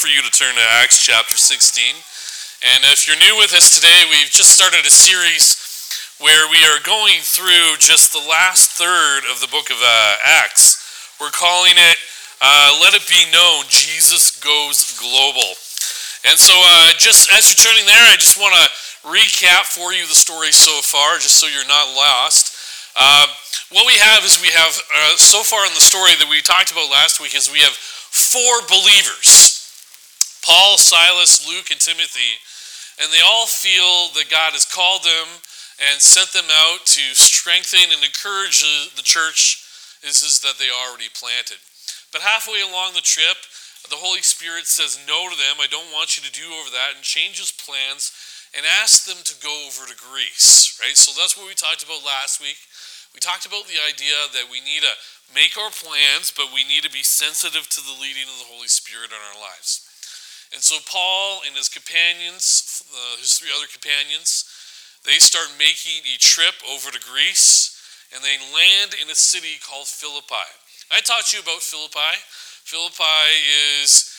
For you to turn to Acts chapter 16. And if you're new with us today, we've just started a series where we are going through just the last third of the book of Acts. We're calling it Let It Be Known, Jesus Goes Global. And so just as you're turning there, I just want to recap for you the story so far, just so you're not lost. What we have is so far in the story that we talked about last week is we have four believers. Paul, Silas, Luke, and Timothy, and they all feel that God has called them and sent them out to strengthen and encourage the church is that they already planted. But halfway along the trip, the Holy Spirit says no to them. I don't want you to do over that, and changes plans and asks them to go over to Greece, right? So that's what we talked about last week. We talked about the idea that we need to make our plans, but we need to be sensitive to the leading of the Holy Spirit in our lives. And so Paul and his companions, his three other companions, they start making a trip over to Greece, and they land in a city called Philippi. I taught you about Philippi. Philippi is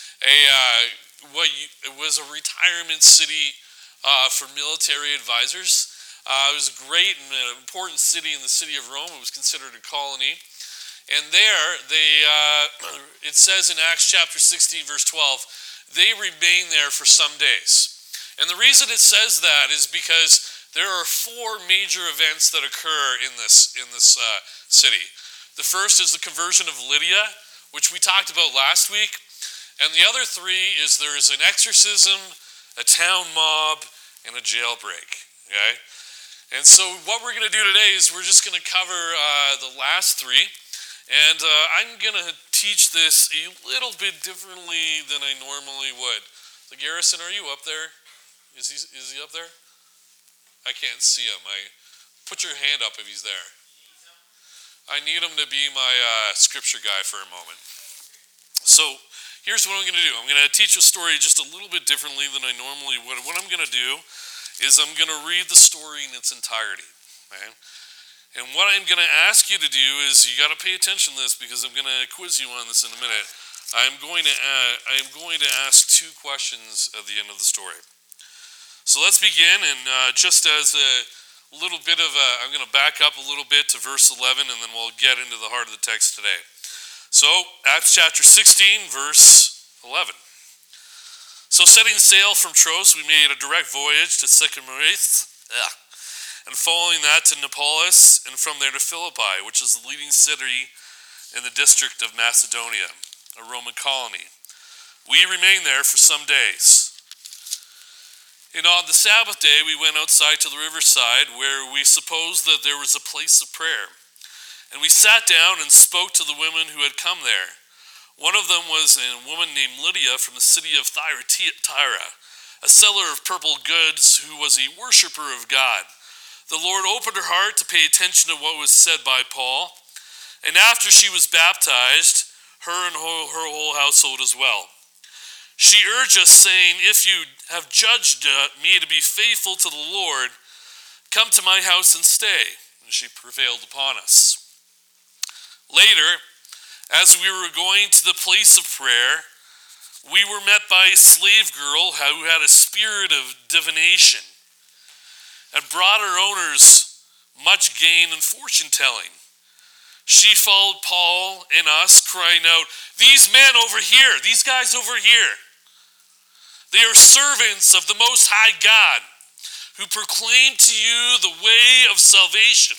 it was a retirement city for military advisors. It was a great and an important city in the city of Rome. It was considered a colony. And there, it says in Acts chapter 16, verse 12, they remain there for some days. And the reason it says that is because there are four major events that occur in this city. The first is the conversion of Lydia, which we talked about last week. And the other three is there is an exorcism, a town mob, and a jailbreak. Okay? And so what we're going to do today is we're just going to cover the last three. And I'm going to teach this a little bit differently than I normally would. So Garrison, are you up there? Is he up there? I can't see him. Put your hand up if he's there. I need him to be my scripture guy for a moment. So here's what I'm going to do. I'm going to teach a story just a little bit differently than I normally would. What I'm going to do is I'm going to read the story in its entirety. Okay? And what I'm going to ask you to do is you got to pay attention to this because I'm going to quiz you on this in a minute. I'm going to ask two questions at the end of the story. So let's begin, and just as a little bit of I'm going to back up a little bit to verse 11, and then we'll get into the heart of the text today. So Acts chapter 16, verse 11. So setting sail from Troas, we made a direct voyage to Sychemirath, and following that to Neapolis, and from there to Philippi, which is the leading city in the district of Macedonia, a Roman colony. We remained there for some days. And on the Sabbath day, we went outside to the riverside, where we supposed that there was a place of prayer. And we sat down and spoke to the women who had come there. One of them was a woman named Lydia from the city of Thyatira, a seller of purple goods who was a worshiper of God. The Lord opened her heart to pay attention to what was said by Paul. And after she was baptized, her and her whole household as well. She urged us, saying, if you have judged me to be faithful to the Lord, come to my house and stay. And she prevailed upon us. Later, as we were going to the place of prayer, we were met by a slave girl who had a spirit of divination and brought her owners much gain and fortune-telling. She followed Paul and us, crying out, these men over here, these guys over here, they are servants of the Most High God, who proclaim to you the way of salvation.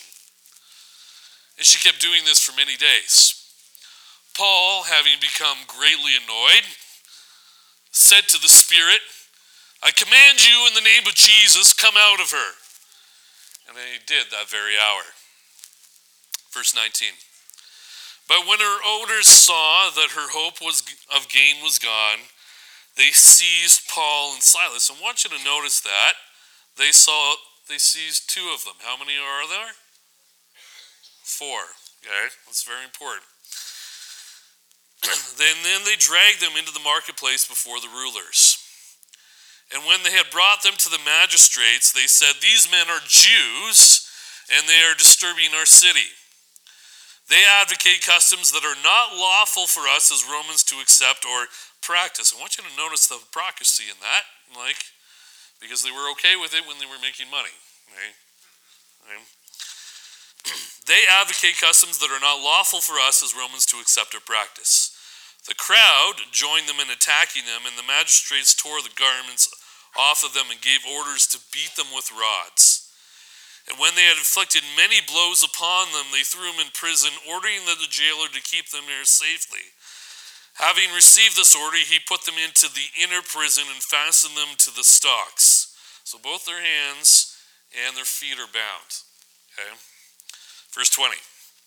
And she kept doing this for many days. Paul, having become greatly annoyed, said to the Spirit, I command you in the name of Jesus, come out of her. And he did that very hour. Verse 19. But when her owners saw that her hope of gain was gone, they seized Paul and Silas. I want you to notice that. They seized two of them. How many are there? 4. Okay, that's very important. Then they dragged them into the marketplace before the rulers. And when they had brought them to the magistrates, they said, these men are Jews, and they are disturbing our city. They advocate customs that are not lawful for us as Romans to accept or practice. I want you to notice the hypocrisy in that, because they were okay with it when they were making money. Right? They advocate customs that are not lawful for us as Romans to accept or practice. The crowd joined them in attacking them, and the magistrates tore the garments off of them and gave orders to beat them with rods. And when they had inflicted many blows upon them, they threw them in prison, ordering the jailer to keep them there safely. Having received this order, he put them into the inner prison and fastened them to the stocks. So both their hands and their feet are bound. Okay? Verse 20.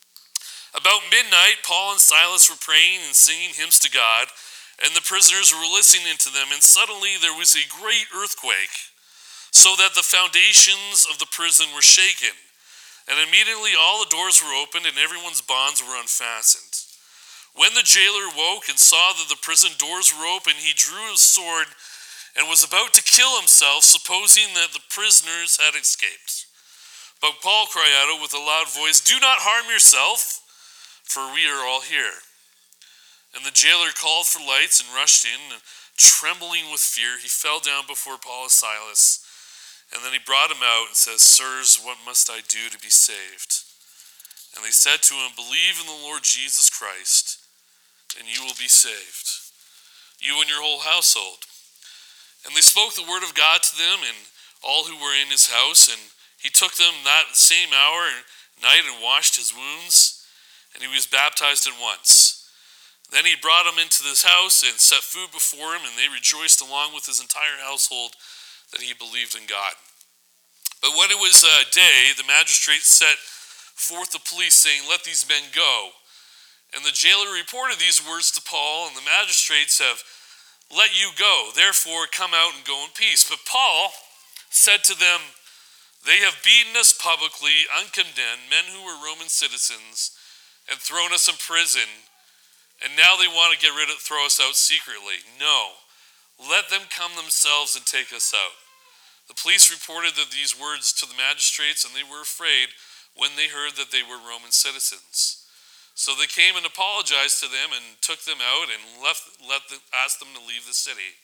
About midnight, Paul and Silas were praying and singing hymns to God, and the prisoners were listening to them, and suddenly there was a great earthquake, so that the foundations of the prison were shaken. And immediately all the doors were opened, and everyone's bonds were unfastened. When the jailer woke and saw that the prison doors were open, he drew his sword and was about to kill himself, supposing that the prisoners had escaped. But Paul cried out with a loud voice, "Do not harm yourself, for we are all here." And the jailer called for lights and rushed in, and trembling with fear, he fell down before Paul and Silas. And then he brought him out and says, "Sirs, what must I do to be saved?" And they said to him, "Believe in the Lord Jesus Christ, and you will be saved, you and your whole household." And they spoke the word of God to them and all who were in his house, and he took them that same hour and night and washed his wounds, and he was baptized at once. Then he brought him into his house and set food before him, and they rejoiced along with his entire household that he believed in God. But when it was day, the magistrate set forth the police, saying, "Let these men go." And the jailer reported these words to Paul, and the magistrates have let you go. Therefore, come out and go in peace. But Paul said to them, "They have beaten us publicly, uncondemned, men who were Roman citizens, and thrown us in prison. And now they want to throw us out secretly. No, let them come themselves and take us out." The police reported these words to the magistrates, and they were afraid when they heard that they were Roman citizens. So they came and apologized to them and took them out and asked them to leave the city.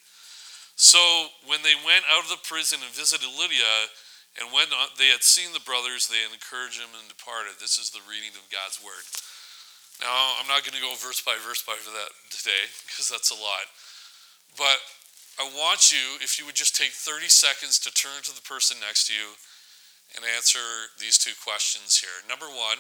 So when they went out of the prison and visited Lydia, and when they had seen the brothers, they encouraged them and departed. This is the reading of God's word. Now, I'm not going to go verse by verse for that today, because that's a lot. But I want you, if you would just take 30 seconds to turn to the person next to you and answer these two questions here. Number one,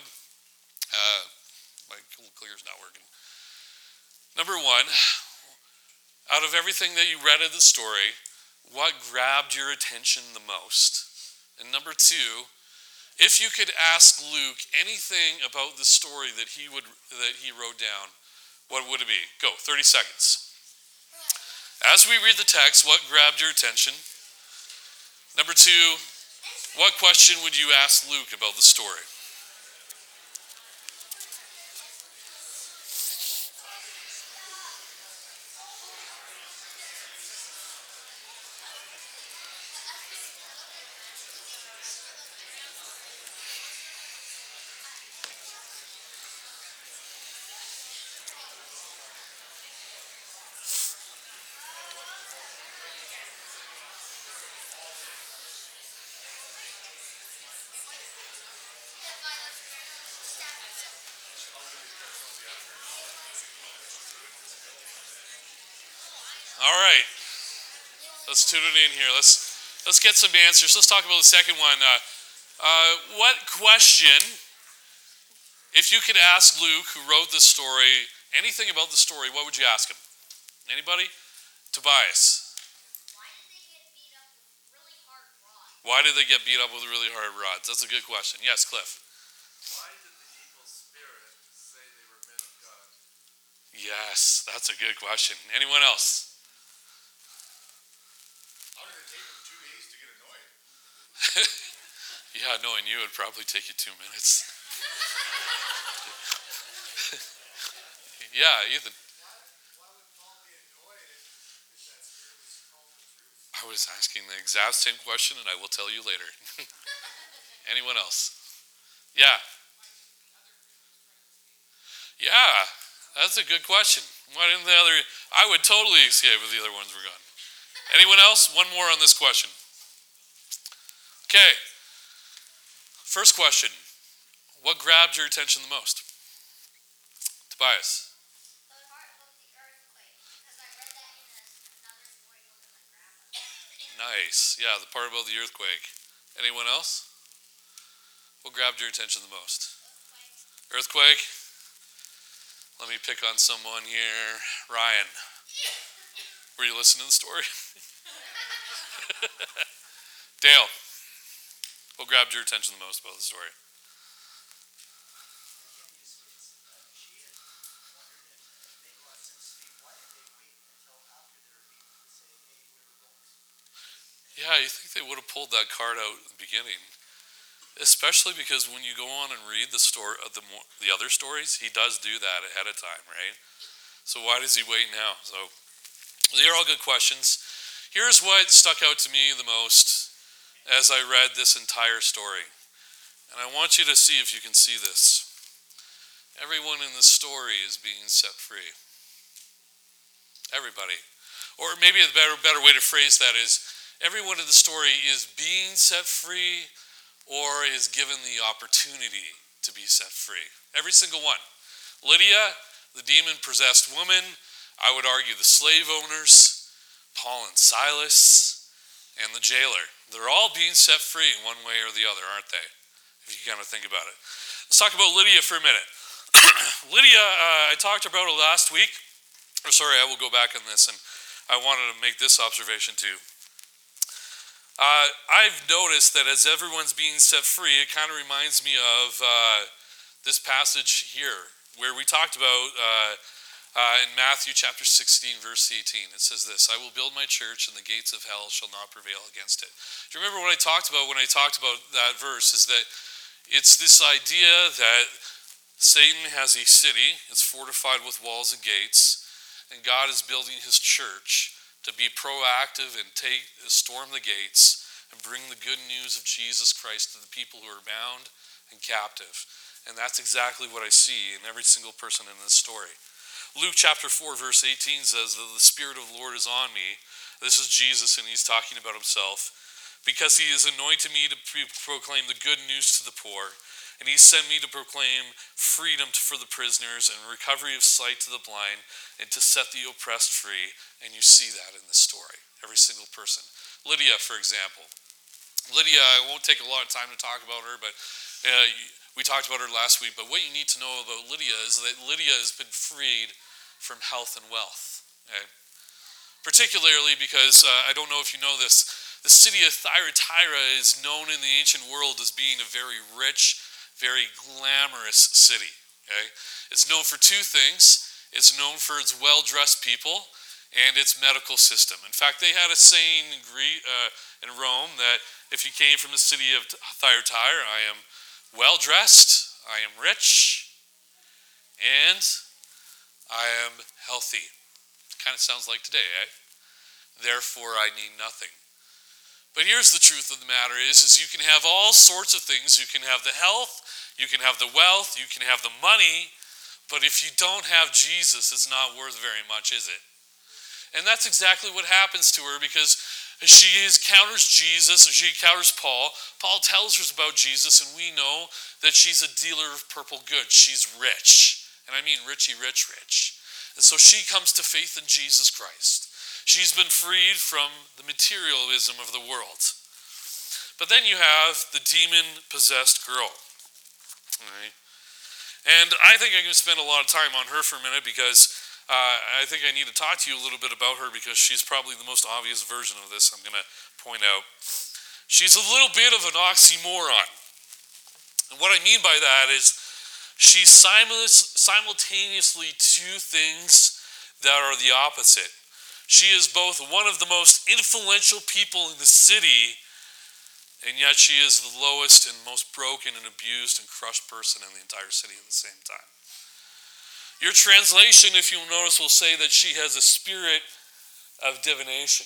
my clicker's not working. Number one, out of everything that you read of the story, what grabbed your attention the most? And number two, if you could ask Luke anything about the story that he wrote down, what would it be? Go, 30 seconds. As we read the text, what grabbed your attention? Number two, what question would you ask Luke about the story? All right, let's tune it in here. Let's get some answers. Let's talk about the second one. What question, if you could ask Luke, who wrote this story, anything about the story, what would you ask him? Anybody? Tobias. Why did they get beat up with really hard rods? That's a good question. Yes, Cliff. Why did the evil spirit say they were men of God? Yes, that's a good question. Anyone else? How did it take them 2 days to get annoyed? Yeah, knowing you, it'd probably take you 2 minutes. Yeah, Ethan. Why would Paul be annoyed if that spirit was calling the truth? I was asking the exact same question, and I will tell you later. Anyone else? Yeah. Yeah, that's a good question. Why didn't the other? I would totally escape if the other ones were gone. Anyone else? One more on this question. Okay. First question. What grabbed your attention the most? Tobias. The part about the earthquake, because I read that in another storybook of my grandmother. Nice. Yeah, the part about the earthquake. Anyone else? What grabbed your attention the most? Earthquake? Let me pick on someone here. Ryan. Were you listening to the story? Dale. What grabbed your attention the most about the story? Yeah, you think they would have pulled that card out at the beginning, especially because when you go on and read the story of the other stories, he does do that ahead of time, right? So why does he wait now? So these are all good questions. Here's what stuck out to me the most as I read this entire story, and I want you to see if you can see this. Everyone in the story is being set free. Everybody. Or maybe a better way to phrase that is, everyone in the story is being set free or is given the opportunity to be set free. Every single one. Lydia, the demon-possessed woman, I would argue the slave owners, Paul and Silas, and the jailer. They're all being set free in one way or the other, aren't they? If you kind of think about it. Let's talk about Lydia for a minute. Lydia, I talked about her last week. I will go back on this, and I wanted to make this observation too. I've noticed that as everyone's being set free, it kind of reminds me of this passage here, where we talked about in Matthew chapter 16, verse 18. It says this: I will build my church, and the gates of hell shall not prevail against it. Do you remember what I talked about when I talked about that verse? Is that it's this idea that Satan has a city, it's fortified with walls and gates, and God is building his church to be proactive and storm the gates and bring the good news of Jesus Christ to the people who are bound and captive. And that's exactly what I see in every single person in this story. Luke chapter 4, verse 18 says that the Spirit of the Lord is on me. This is Jesus, and he's talking about himself. Because he has anointed me to proclaim the good news to the poor. And he sent me to proclaim freedom for the prisoners and recovery of sight to the blind and to set the oppressed free. And you see that in the story, every single person. Lydia, for example. Lydia, I won't take a lot of time to talk about her, but we talked about her last week. But what you need to know about Lydia is that Lydia has been freed from health and wealth. Okay? Particularly because, I don't know if you know this, the city of Thyatira is known in the ancient world as being a very rich, very glamorous city. Okay? It's known for two things. It's known for its well-dressed people and its medical system. In fact, they had a saying in Rome that if you came from the city of Thyatira, I am well-dressed, I am rich, and I am healthy. Kind of sounds like today, eh? Therefore, I need nothing. But here's the truth of the matter is you can have all sorts of things. You can have the health, you can have the wealth, you can have the money, but if you don't have Jesus, it's not worth very much, is it? And that's exactly what happens to her, because she encounters Jesus, or she encounters Paul. Paul tells her about Jesus, and we know that she's a dealer of purple goods. She's rich, and I mean richy rich. And so she comes to faith in Jesus Christ. She's been freed from the materialism of the world. But then you have the demon-possessed girl. All right? And I think I'm going to spend a lot of time on her for a minute because I think I need to talk to you a little bit about her because she's probably the most obvious version of this I'm going to point out. She's a little bit of an oxymoron. And what I mean by that is she's simultaneously two things that are the opposite. She is both one of the most influential people in the city, and yet she is the lowest and most broken and abused and crushed person in the entire city at the same time. Your translation, if you'll notice, will say that she has a spirit of divination.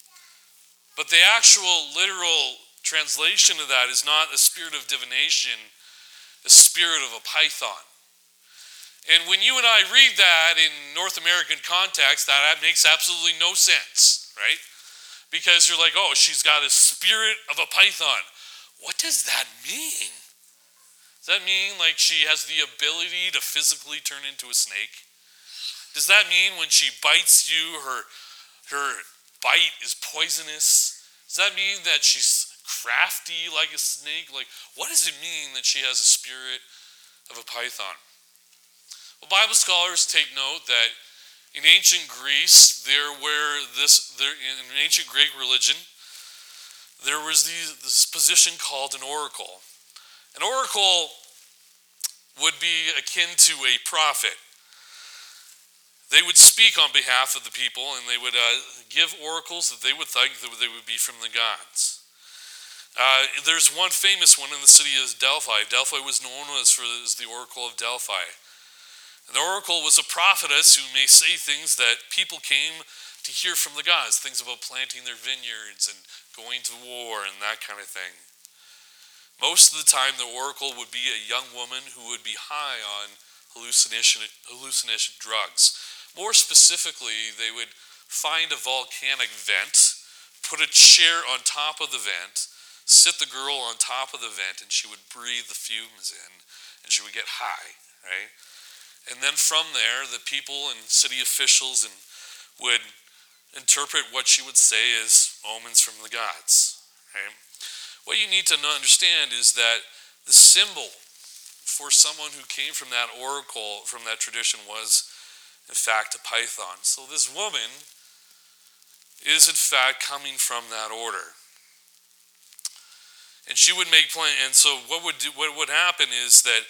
But the actual literal translation of that is not a spirit of divination, the spirit of a python. And when you and I read that in North American context, that makes absolutely no sense, right? Because you're like, oh, she's got a spirit of a python. What does that mean? Does that mean like she has the ability to physically turn into a snake? Does that mean when she bites you, her bite is poisonous? Does that mean that she's crafty like a snake? Like, what does it mean that she has a spirit of a python? Well, Bible scholars take note that in ancient Greece, in ancient Greek religion, there was this position called an oracle. An oracle would be akin to a prophet. They would speak on behalf of the people, and they would give oracles that they would think that they would be from the gods. There's one famous one in the city of Delphi. Delphi was known as the Oracle of Delphi. And the oracle was a prophetess who may say things that people came to hear from the gods, things about planting their vineyards and going to war and that kind of thing. Most of the time, the oracle would be a young woman who would be high on hallucination drugs. More specifically, they would find a volcanic vent, put a chair on top of the vent, sit the girl on top of the vent, and she would breathe the fumes in, and she would get high, right? And then from there, the people and city officials would interpret what she would say as omens from the gods, right? What you need to understand is that the symbol for someone who came from that oracle, from that tradition, was in fact a python. So this woman is in fact coming from that order. And she would make plans. And so what would happen is that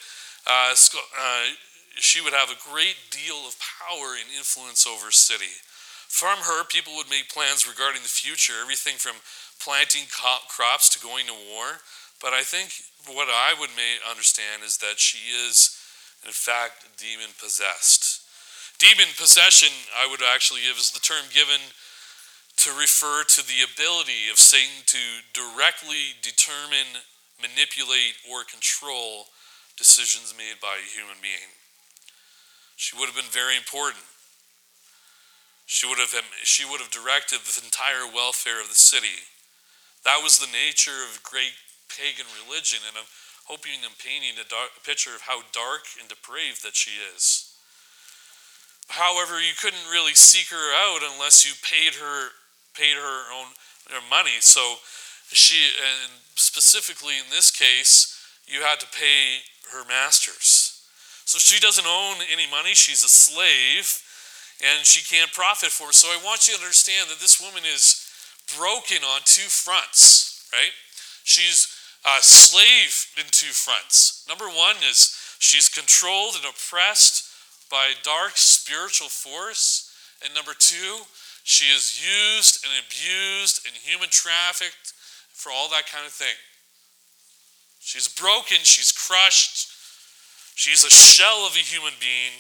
she would have a great deal of power and influence over a city. From her, people would make plans regarding the future, everything from planting crops to going to war. But I think what I would understand is that she is, in fact, demon-possessed. Demon possession, I would actually give, is the term given to refer to the ability of Satan to directly determine, manipulate, or control decisions made by a human being. She would have been very important. She would have directed the entire welfare of the city. That was the nature of great pagan religion, and I'm hoping I'm painting a picture of how dark and depraved that she is. However, you couldn't really seek her out unless you paid her own money. So and specifically in this case, you had to pay her masters. So she doesn't own any money. She's a slave, and she can't profit for it. So I want you to understand that this woman is broken on two fronts, right? She's a slave in two fronts. Number one is she's controlled and oppressed by dark spiritual force. And number two, she is used and abused and human trafficked for all that kind of thing. She's broken, she's crushed, she's a shell of a human being,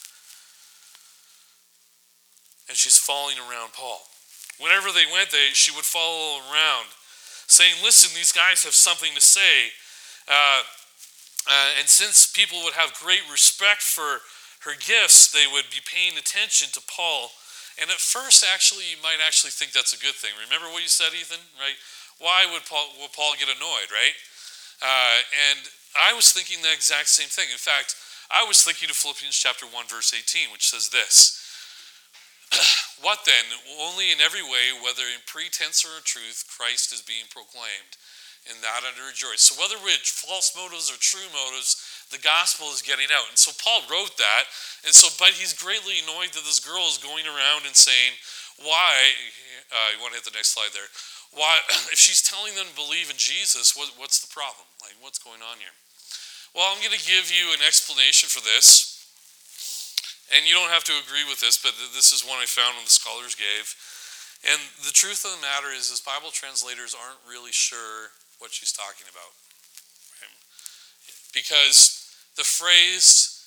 and she's following around Paul. Whenever they went, she would follow around, saying, listen, these guys have something to say. And since people would have great respect for her gifts, they would be paying attention to Paul. And at first, actually, you might actually think that's a good thing. Remember what you said, Ethan, right? Why would Paul get annoyed, right? And I was thinking the exact same thing. In fact, I was thinking of Philippians chapter 1, verse 18, which says this. What then? Only in every way, whether in pretense or in truth, Christ is being proclaimed. In that I rejoice. So whether with false motives or true motives, the gospel is getting out. And so Paul wrote that. But he's greatly annoyed that this girl is going around and saying, why, you want to hit the next slide there. Why, if she's telling them to believe in Jesus, what's the problem? Like, what's going on here? Well, I'm going to give you an explanation for this. And you don't have to agree with this, but this is one I found when the scholars gave. And the truth of the matter is Bible translators aren't really sure what she's talking about. Right? Because the phrase,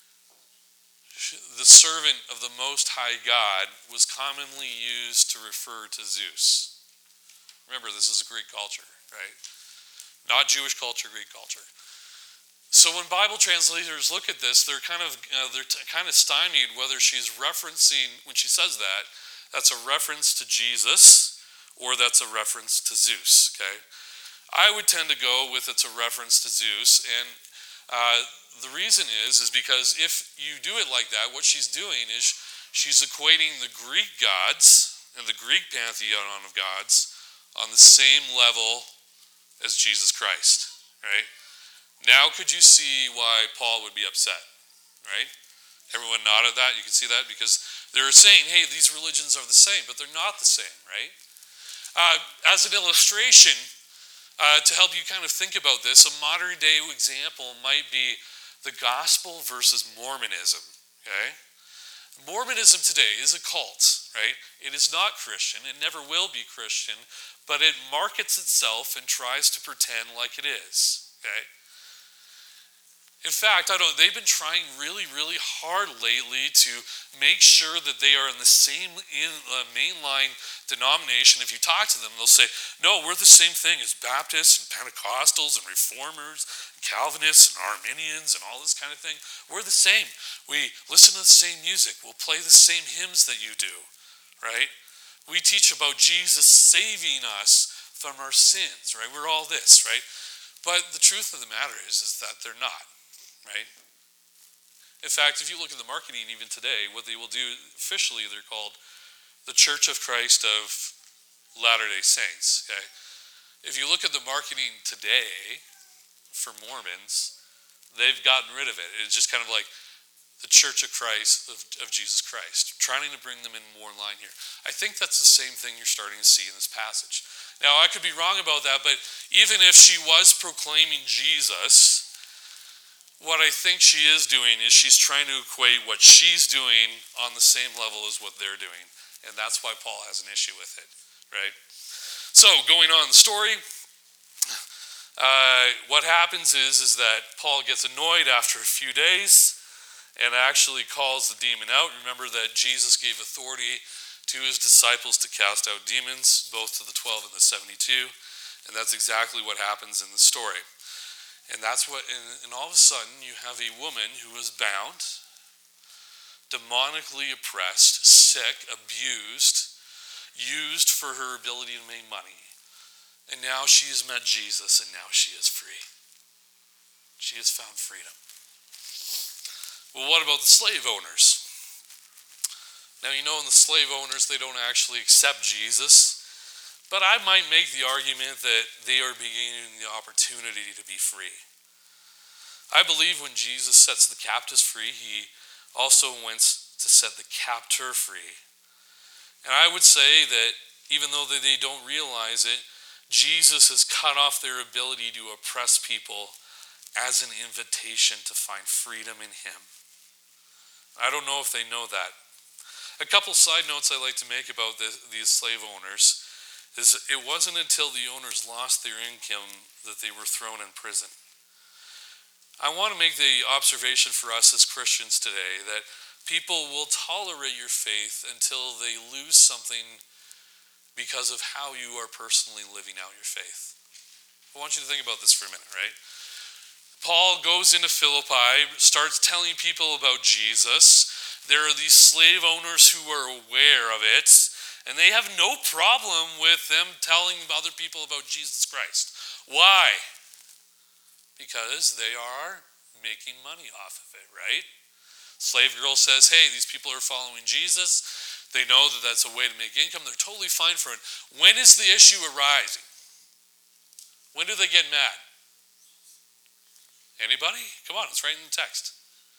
the servant of the Most High God, was commonly used to refer to Zeus. Remember, this is a Greek culture, right? Not Jewish culture, Greek culture. So when Bible translators look at this, they're kind of stymied whether she's referencing, when she says that, that's a reference to Jesus or that's a reference to Zeus. Okay, I would tend to go with it's a reference to Zeus, and the reason is because if you do it like that, what she's doing is she's equating the Greek gods and the Greek pantheon of gods on the same level as Jesus Christ, right? Now could you see why Paul would be upset, right? Everyone nodded that. You can see that because they're saying, hey, these religions are the same, but they're not the same, right? As an illustration, to help you kind of think about this, a modern day example might be the gospel versus Mormonism, okay? Mormonism today is a cult, right? It is not Christian. It never will be Christian, but it markets itself and tries to pretend like it is, okay? In fact, they've been trying really, really hard lately to make sure that they are in the same mainline denomination. If you talk to them, they'll say, no, we're the same thing as Baptists and Pentecostals and Reformers and Calvinists and Arminians and all this kind of thing. We're the same. We listen to the same music. We'll play the same hymns that you do, right? We teach about Jesus saving us from our sins, right? We're all this, right? But the truth of the matter is that they're not. Right? In fact, if you look at the marketing even today, what they will do officially, they're called the Church of Christ of Latter-day Saints. Okay? If you look at the marketing today for Mormons, they've gotten rid of it. It's just kind of like the Church of Christ of Jesus Christ, trying to bring them in more in line here. I think that's the same thing you're starting to see in this passage. Now, I could be wrong about that, but even if she was proclaiming Jesus, what I think she is doing is she's trying to equate what she's doing on the same level as what they're doing. And that's why Paul has an issue with it, right? So, going on in the story, what happens is that Paul gets annoyed after a few days and actually calls the demon out. Remember that Jesus gave authority to his disciples to cast out demons, both to the 12 and the 72. And that's exactly what happens in the story. And that's what, and all of a sudden, you have a woman who is bound, demonically oppressed, sick, abused, used for her ability to make money. And now she has met Jesus, and now she is free. She has found freedom. Well, what about the slave owners? Now, you know, in the slave owners, they don't actually accept Jesus. But I might make the argument that they are beginning the opportunity to be free. I believe when Jesus sets the captives free, he also wants to set the captor free. And I would say that even though they don't realize it, Jesus has cut off their ability to oppress people as an invitation to find freedom in him. I don't know if they know that. A couple side notes I like to make about these slave owners is it wasn't until the owners lost their income that they were thrown in prison. I want to make the observation for us as Christians today that people will tolerate your faith until they lose something because of how you are personally living out your faith. I want you to think about this for a minute, right? Paul goes into Philippi, starts telling people about Jesus. There are these slave owners who are aware of it, and they have no problem with them telling other people about Jesus Christ. Why? Because they are making money off of it, right? Slave girl says, hey, these people are following Jesus. They know that that's a way to make income. They're totally fine for it. When is the issue arising? When do they get mad? Anybody? Come on, it's right in the text.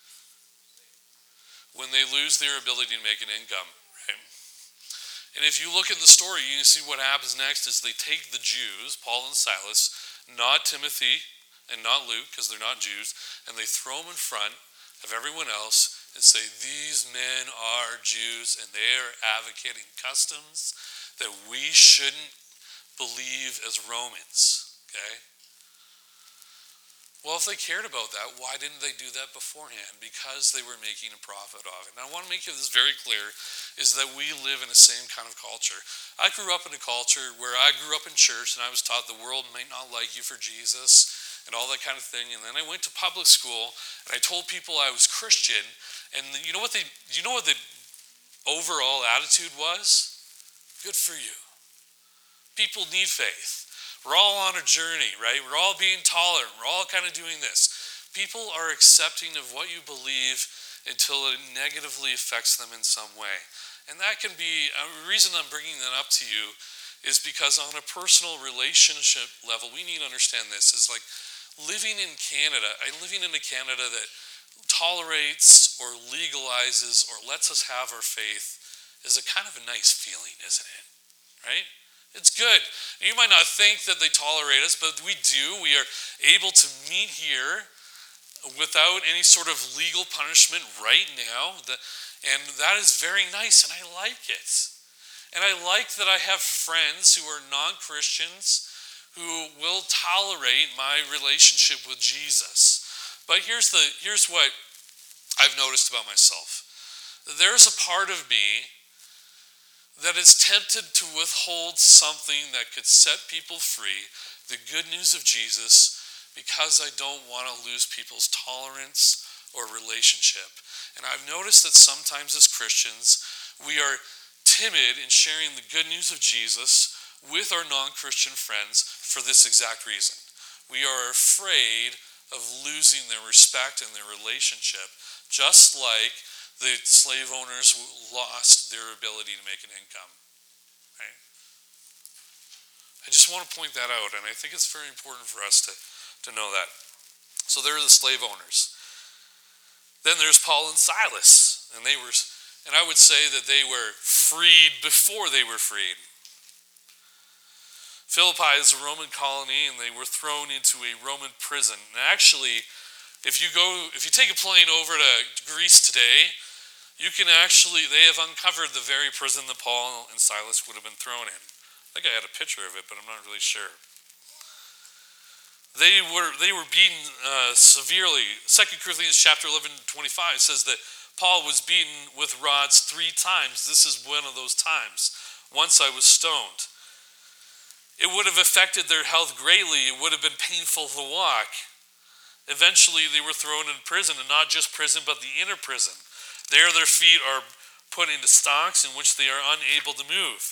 When they lose their ability to make an income, right? And if you look at the story, you can see what happens next is they take the Jews, Paul and Silas, not Timothy and not Luke, because they're not Jews, and they throw them in front of everyone else and say, these men are Jews, and they are advocating customs that we shouldn't believe as Romans, okay? Well, if they cared about that, why didn't they do that beforehand? Because they were making a profit of it. And I want to make this very clear, is that we live in the same kind of culture. I grew up in a culture where I grew up in church, and I was taught the world might not like you for Jesus, and all that kind of thing. And then I went to public school, and I told people I was Christian. And you know what the overall attitude was? Good for you. People need faith. We're all on a journey, right? We're all being tolerant. We're all kind of doing this. People are accepting of what you believe until it negatively affects them in some way. And that can be, a reason I'm bringing that up to you is because on a personal relationship level, we need to understand this, is like living in Canada that tolerates or legalizes or lets us have our faith is a kind of a nice feeling, isn't it? Right? It's good. You might not think that they tolerate us, but we do. We are able to meet here without any sort of legal punishment right now. And that is very nice, and I like it. And I like that I have friends who are non-Christians who will tolerate my relationship with Jesus. But here's what I've noticed about myself. There's a part of me that is tempted to withhold something that could set people free, the good news of Jesus, because I don't want to lose people's tolerance or relationship. And I've noticed that sometimes as Christians, we are timid in sharing the good news of Jesus with our non-Christian friends for this exact reason. We are afraid of losing their respect and their relationship, just like the slave owners lost their ability to make an income. Right? I just want to point that out, and I think it's very important for us to know that. So there are the slave owners. Then there's Paul and Silas, and I would say that they were freed before they were freed. Philippi is a Roman colony, and they were thrown into a Roman prison. And actually, if you take a plane over to Greece today, they have uncovered the very prison that Paul and Silas would have been thrown in. I think I had a picture of it, but I'm not really sure. They were beaten severely. 2 Corinthians chapter 11:25 says that Paul was beaten with rods 3 times. This is one of those times. Once I was stoned. It would have affected their health greatly. It would have been painful to walk. Eventually, they were thrown in prison, and not just prison, but the inner prison. There, their feet are put into stocks in which they are unable to move.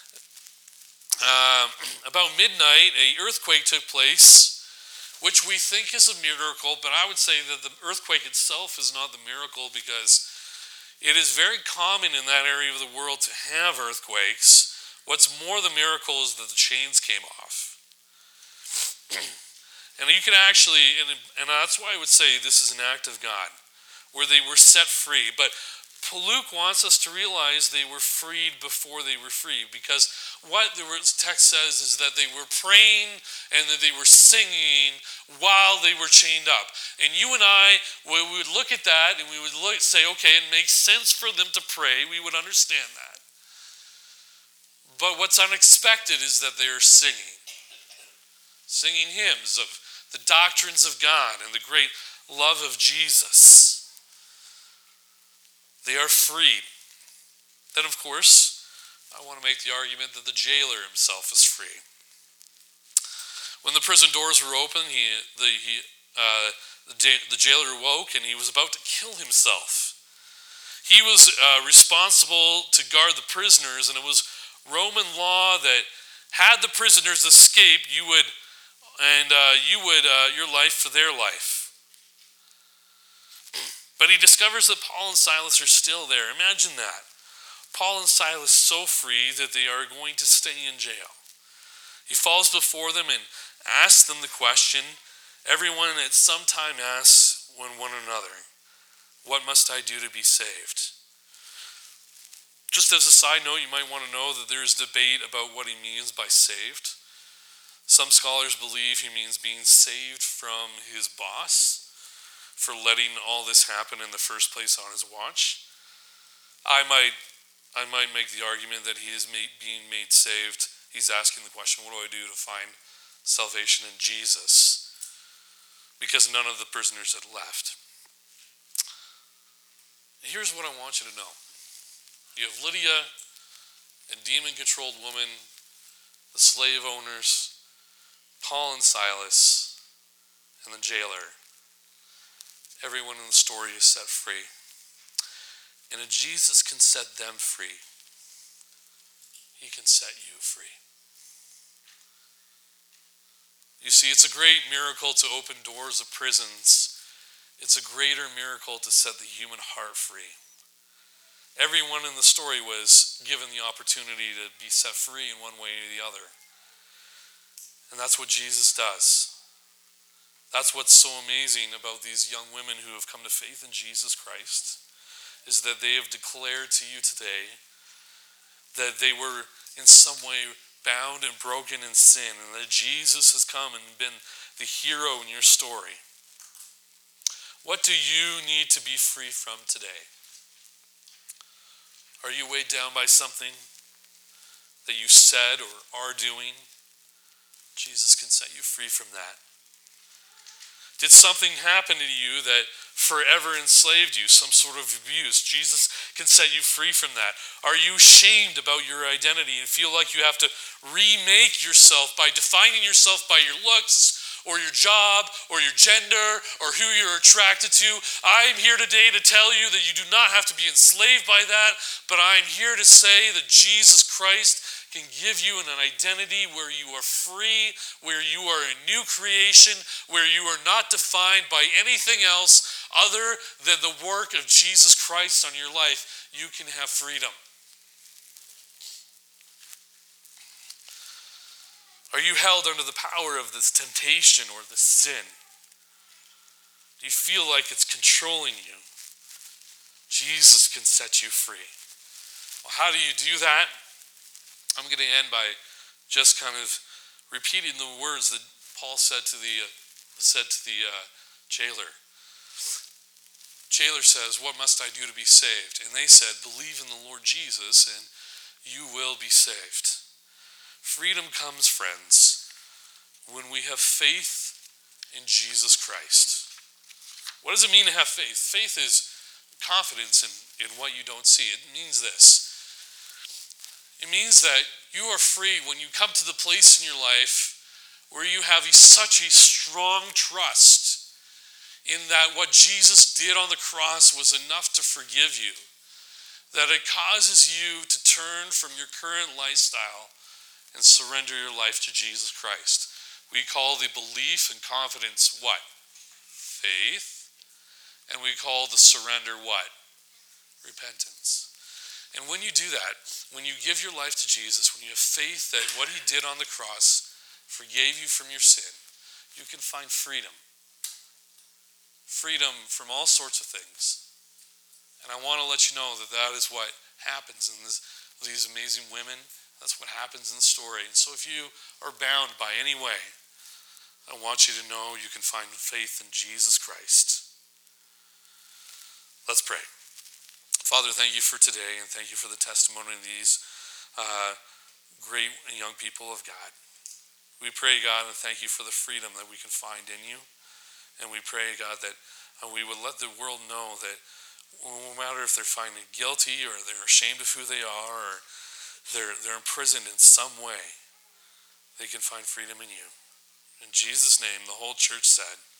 About midnight, an earthquake took place, which we think is a miracle, but I would say that the earthquake itself is not the miracle because it is very common in that area of the world to have earthquakes. What's more the miracle is that the chains came off. And you can actually, and that's why I would say this is an act of God, where they were set free. But Luke wants us to realize they were freed before they were free, because what the text says is that they were praying and that they were singing while they were chained up. And you and I, we would look at that and we would say, okay, it makes sense for them to pray. We would understand that. But what's unexpected is that they are singing hymns of the doctrines of God and the great love of Jesus. They are freed. Then, of course, I want to make the argument that the jailer himself is free. When the prison doors were open, the jailer woke and he was about to kill himself. He was responsible to guard the prisoners, and it was Roman law that had the prisoners escape, your life for their life. But he discovers that Paul and Silas are still there. Imagine that. Paul and Silas so free that they are going to stay in jail. He falls before them and asks them the question everyone at some time asks one another, what must I do to be saved? Just as a side note, you might want to know that there is debate about what he means by saved. Some scholars believe he means being saved from his boss for letting all this happen in the first place on his watch. I might make the argument that he is being made saved. He's asking the question, what do I do to find salvation in Jesus? Because none of the prisoners had left. Here's what I want you to know. You have Lydia, a demon-controlled woman, the slave owners, Paul and Silas, and the jailer. Everyone in the story is set free. And if Jesus can set them free, he can set you free. You see, it's a great miracle to open doors of prisons. It's a greater miracle to set the human heart free. Everyone in the story was given the opportunity to be set free in one way or the other. And that's what Jesus does. That's what's so amazing about these young women who have come to faith in Jesus Christ, is that they have declared to you today that they were in some way bound and broken in sin, and that Jesus has come and been the hero in your story. What do you need to be free from today? Are you weighed down by something that you said or are doing? Jesus can set you free from that. Did something happen to you that forever enslaved you, some sort of abuse? Jesus can set you free from that. Are you shamed about your identity and feel like you have to remake yourself by defining yourself by your looks or your job or your gender or who you're attracted to? I'm here today to tell you that you do not have to be enslaved by that, but I'm here to say that Jesus Christ can give you an identity where you are free, where you are a new creation, where you are not defined by anything else other than the work of Jesus Christ on your life. You can have freedom. Are you held under the power of this temptation or this sin? Do you feel like it's controlling you? Jesus can set you free. Well, how do you do that? I'm going to end by just kind of repeating the words that Paul said to the jailer. Jailer says, "What must I do to be saved?" And they said, "Believe in the Lord Jesus and you will be saved." Freedom comes, friends, when we have faith in Jesus Christ. What does it mean to have faith? Faith is confidence in what you don't see. It means this. It means that you are free when you come to the place in your life where you have such a strong trust in that what Jesus did on the cross was enough to forgive you, that it causes you to turn from your current lifestyle and surrender your life to Jesus Christ. We call the belief and confidence what? Faith. And we call the surrender what? Repentance. And when you do that, when you give your life to Jesus, when you have faith that what he did on the cross forgave you from your sin, you can find freedom. Freedom from all sorts of things. And I want to let you know that that is what happens in these amazing women. That's what happens in the story. And so if you are bound by any way, I want you to know you can find faith in Jesus Christ. Let's pray. Father, thank you for today, and thank you for the testimony of these great young people of God. We pray, God, and thank you for the freedom that we can find in you. And we pray, God, that we would let the world know that no matter if they're finding guilty or they're ashamed of who they are or they're imprisoned in some way, they can find freedom in you. In Jesus' name, the whole church said,